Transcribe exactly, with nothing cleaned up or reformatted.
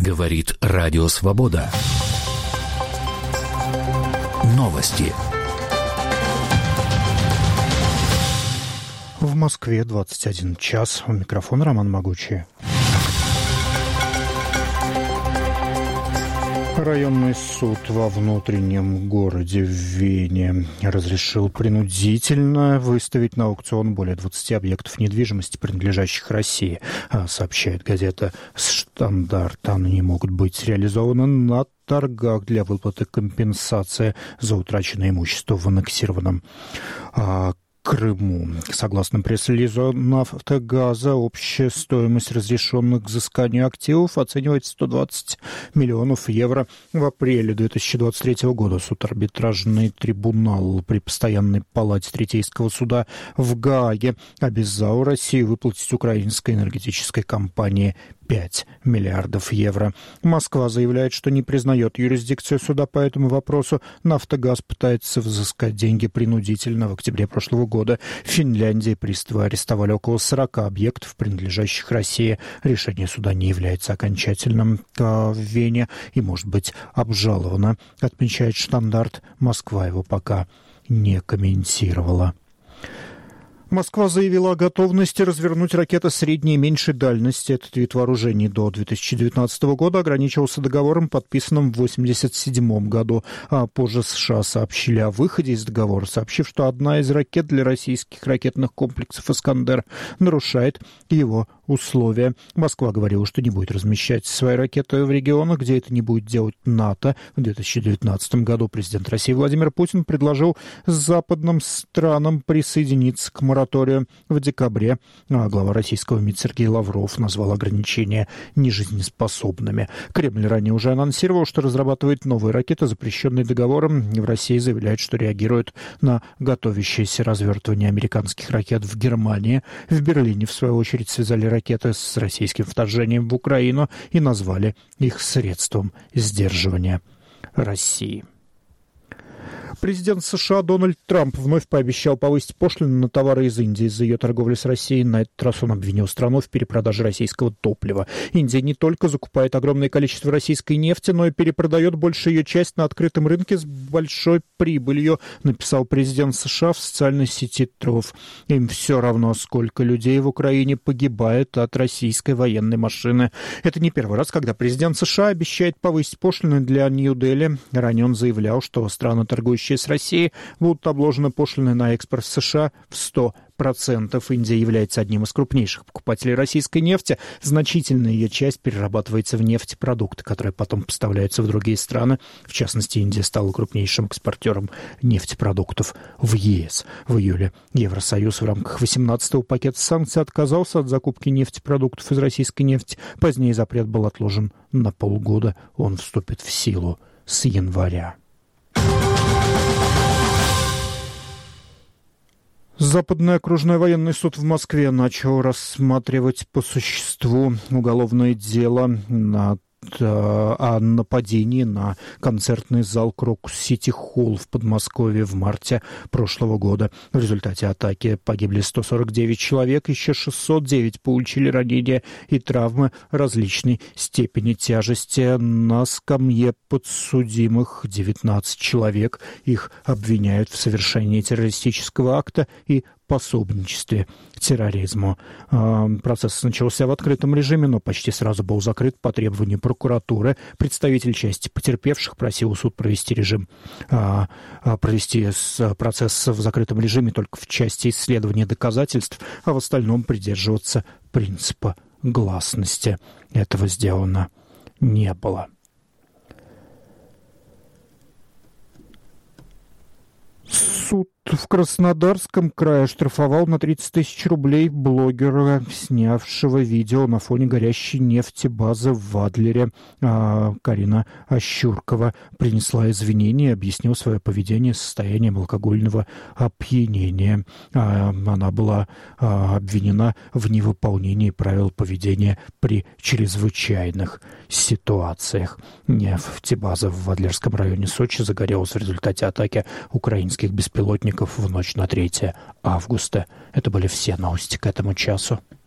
Говорит Радио Свобода. Новости. В Москве двадцать один час. У микрофона Роман Могучий. Районный суд во внутреннем городе в Вене разрешил принудительно выставить на аукцион более двадцати объектов недвижимости, принадлежащих России. Сообщает газета «Штандарт». Они могут быть реализованы на торгах для выплаты компенсации за утраченное имущество в аннексированном Крыму. Согласно пресс-релизу «Нафтогаза», общая стоимость разрешенных к взысканию активов оценивается в сто двадцать миллионов евро. В апреле две тысячи двадцать третьего года суд арбитражный трибунал при постоянной палате Третейского суда в Гааге обязал Россию выплатить украинской энергетической компании пять миллиардов евро. Москва заявляет, что не признает юрисдикцию суда по этому вопросу. «Нафтогаз» пытается взыскать деньги принудительно. В октябре прошлого года в Финляндии приставы арестовали около сорока объектов, принадлежащих России. Решение суда не является окончательным в Вене и может быть обжаловано, отмечает «Штандарт». Москва его пока не комментировала. Москва заявила о готовности развернуть ракеты средней и меньшей дальности. Этот вид вооружений до две тысячи девятнадцатого года ограничивался договором, подписанным в восемьдесят седьмом году. А позже США сообщили о выходе из договора, сообщив, что одна из ракет для российских ракетных комплексов «Искандер» нарушает его условия. Москва говорила, что не будет размещать свои ракеты в регионах, где это не будет делать НАТО. В две тысячи девятнадцатом году президент России Владимир Путин предложил западным странам присоединиться к мораторию в декабре. А глава российского МИД Сергей Лавров назвал ограничения нежизнеспособными. Кремль ранее уже анонсировал, что разрабатывает новые ракеты, запрещенные договором. В России заявляет, что реагирует на готовящееся развертывание американских ракет в Германии. В Берлине, в свою очередь, связали ракеты с российским вторжением в Украину и назвали их средством сдерживания России. Президент США Дональд Трамп вновь пообещал повысить пошлины на товары из Индии из-за ее торговли с Россией. На этот раз он обвинил страну в перепродаже российского топлива. Индия не только закупает огромное количество российской нефти, но и перепродает большую ее часть на открытом рынке с большой прибылью, написал президент США в социальной сети Truth. Им все равно, сколько людей в Украине погибает от российской военной машины. Это не первый раз, когда президент США обещает повысить пошлины для Нью-Дели. Ранее он заявлял, что страны, торгующие с Россией, будут обложены пошлиной на экспорт в США в сто процентов. Индия является одним из крупнейших покупателей российской нефти. Значительная ее часть перерабатывается в нефтепродукты, которые потом поставляются в другие страны. В частности, Индия стала крупнейшим экспортером нефтепродуктов в ЕС. В июле Евросоюз в рамках восемнадцатого пакета санкций отказался от закупки нефтепродуктов из российской нефти. Позднее запрет был отложен на полгода. Он вступит в силу с января. Западный окружной военный суд в Москве начал рассматривать по существу уголовное дело на о нападении на концертный зал Крокус Сити Холл в Подмосковье в марте прошлого года. В результате атаки погибли сто сорок девять человек, еще шестьсот девять получили ранения и травмы различной степени тяжести. На скамье подсудимых девятнадцать человек. Их обвиняют в совершении террористического акта и пособничестве терроризму. Процесс начался в открытом режиме, но почти сразу был закрыт по требованию прокуратуры. Представитель части потерпевших просил суд провести режим, провести процесс в закрытом режиме только в части исследования доказательств, а в остальном придерживаться принципа гласности. Этого сделано не было. Суд в Краснодарском крае оштрафовал на тридцать тысяч рублей блогера, снявшего видео на фоне горящей нефтебазы в Адлере. А Карина Ощуркова принесла извинения и объяснила свое поведение состоянием алкогольного опьянения. А она была а, обвинена в невыполнении правил поведения при чрезвычайных ситуациях. Нефтебаза в Адлерском районе Сочи загорелась в результате атаки украинских беспилотников в ночь на третье августа. Это были все новости к этому часу.